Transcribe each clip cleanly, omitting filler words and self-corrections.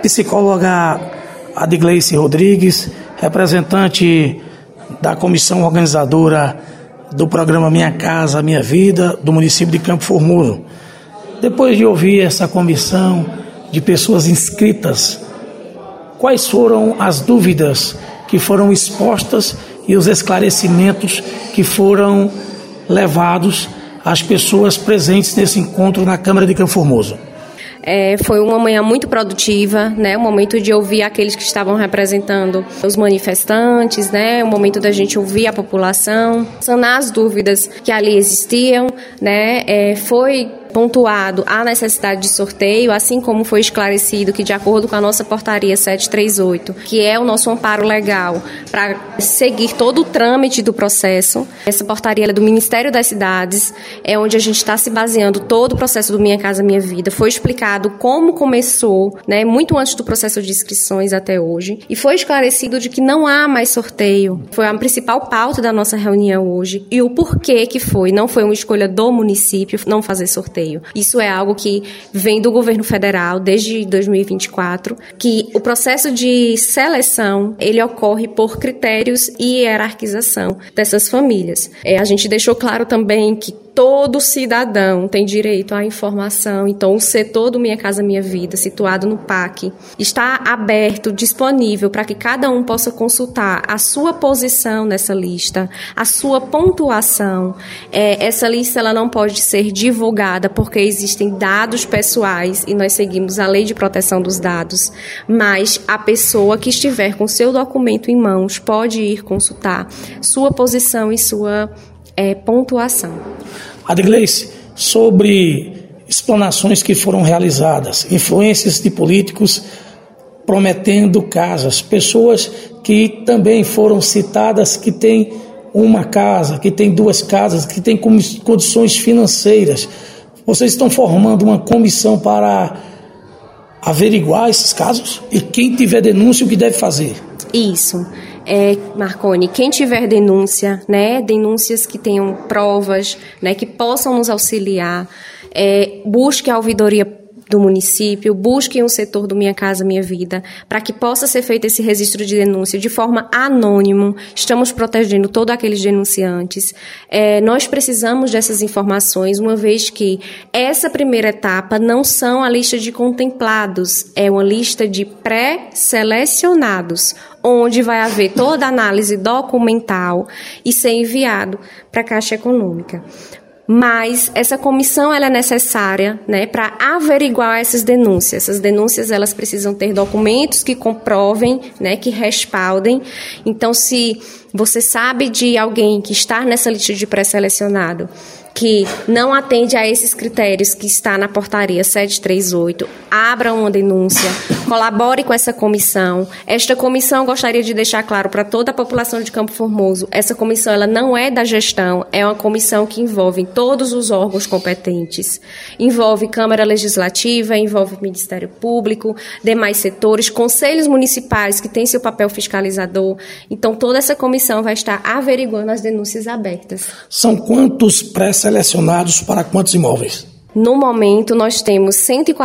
Psicóloga Adgleice Rodrigues, representante da comissão organizadora do programa Minha Casa Minha Vida, do município de Campo Formoso. Depois de ouvir essa comissão de pessoas inscritas, quais foram as dúvidas que foram expostas e os esclarecimentos que foram levados às pessoas presentes nesse encontro na Câmara de Campo Formoso? Foi uma manhã muito produtiva, né? Um momento de ouvir aqueles que estavam representando os manifestantes, né? Um momento da gente ouvir a população, sanar as dúvidas que ali existiam, né? Foi pontuado a necessidade de sorteio, assim como foi esclarecido que, de acordo com a nossa portaria 738, que é o nosso amparo legal para seguir todo o trâmite do processo, essa portaria é do Ministério das Cidades, é onde a gente está se baseando todo o processo do Minha Casa Minha Vida. Foi explicado como começou, né, muito antes do processo de inscrições até hoje, e foi esclarecido de que não há mais sorteio. Foi a principal pauta da nossa reunião hoje, e o porquê que foi. Não foi uma escolha do município não fazer sorteio. Isso é algo que vem do governo federal desde 2024, que o processo de seleção, ele ocorre por critérios e hierarquização dessas famílias. A gente deixou claro também que todo cidadão tem direito à informação, então o setor do Minha Casa Minha Vida, situado no PAC, está aberto, disponível para que cada um possa consultar a sua posição nessa lista, a sua pontuação. Essa lista ela não pode ser divulgada porque existem dados pessoais e nós seguimos a Lei de Proteção dos Dados, mas a pessoa que estiver com seu documento em mãos pode ir consultar sua posição e sua pontuação. Adgleice, sobre explanações que foram realizadas, influências de políticos prometendo casas, pessoas que também foram citadas que têm uma casa, que têm duas casas, que têm condições financeiras. Vocês estão formando uma comissão para averiguar esses casos? E quem tiver denúncia, o que deve fazer? Isso. Marconi, quem tiver denúncia, né, denúncias que tenham provas, né, que possam nos auxiliar, busque a ouvidoria do município, busquem o setor do Minha Casa Minha Vida, para que possa ser feito esse registro de denúncia de forma anônima. Estamos protegendo todos aqueles denunciantes. Nós precisamos dessas informações, uma vez que essa primeira etapa não são a lista de contemplados, é uma lista de pré-selecionados, onde vai haver toda a análise documental e ser enviado para a Caixa Econômica. Mas essa comissão ela é necessária, né, para averiguar essas denúncias. Essas denúncias elas precisam ter documentos que comprovem, né, que respaldem. Então, se você sabe de alguém que está nessa lista de pré-selecionado, que não atende a esses critérios que está na portaria 738, abra uma denúncia, colabore com essa comissão. Esta comissão, gostaria de deixar claro para toda a população de Campo Formoso, essa comissão ela não é da gestão, é uma comissão que envolve todos os órgãos competentes, envolve Câmara Legislativa, envolve Ministério Público, demais setores, conselhos municipais que têm seu papel fiscalizador. Então, toda essa comissão vai estar averiguando as denúncias abertas. São quantos pré-selecionados para quantos imóveis? No momento, nós temos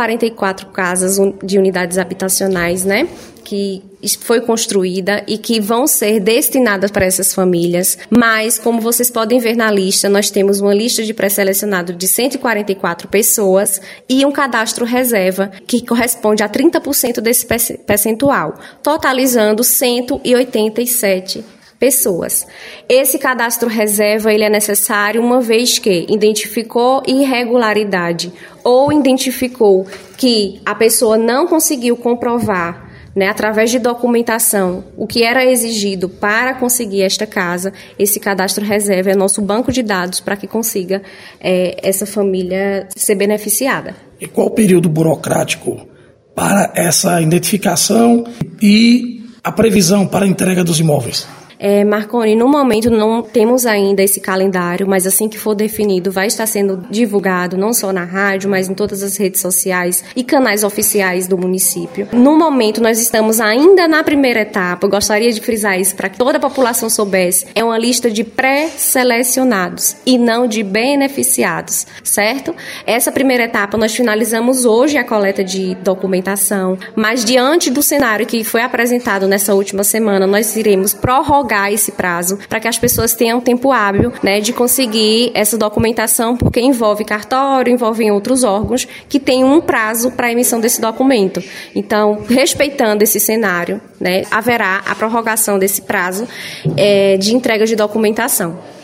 144 casas de unidades habitacionais, né, que foi construída e que vão ser destinadas para essas famílias. Mas, como vocês podem ver na lista, nós temos uma lista de pré-selecionado de 144 pessoas e um cadastro reserva que corresponde a 30% desse percentual, totalizando 187 pessoas. Esse cadastro reserva ele é necessário uma vez que identificou irregularidade ou identificou que a pessoa não conseguiu comprovar, né, através de documentação, o que era exigido para conseguir esta casa. Esse cadastro reserva é nosso banco de dados para que consiga essa família ser beneficiada. E qual o período burocrático para essa identificação e a previsão para a entrega dos imóveis? Marconi, no momento não temos ainda esse calendário, mas assim que for definido vai estar sendo divulgado não só na rádio, mas em todas as redes sociais e canais oficiais do município. No momento nós estamos ainda na primeira etapa, eu gostaria de frisar isso para que toda a população soubesse, é uma lista de pré-selecionados e não de beneficiados, certo? Essa primeira etapa nós finalizamos hoje a coleta de documentação, mas diante do cenário que foi apresentado nessa última semana, nós iremos prorrogar esse prazo para que as pessoas tenham tempo hábil, né, de conseguir essa documentação, porque envolve cartório, envolve outros órgãos que têm um prazo para a emissão desse documento. Então, respeitando esse cenário, né, haverá a prorrogação desse prazo de entrega de documentação.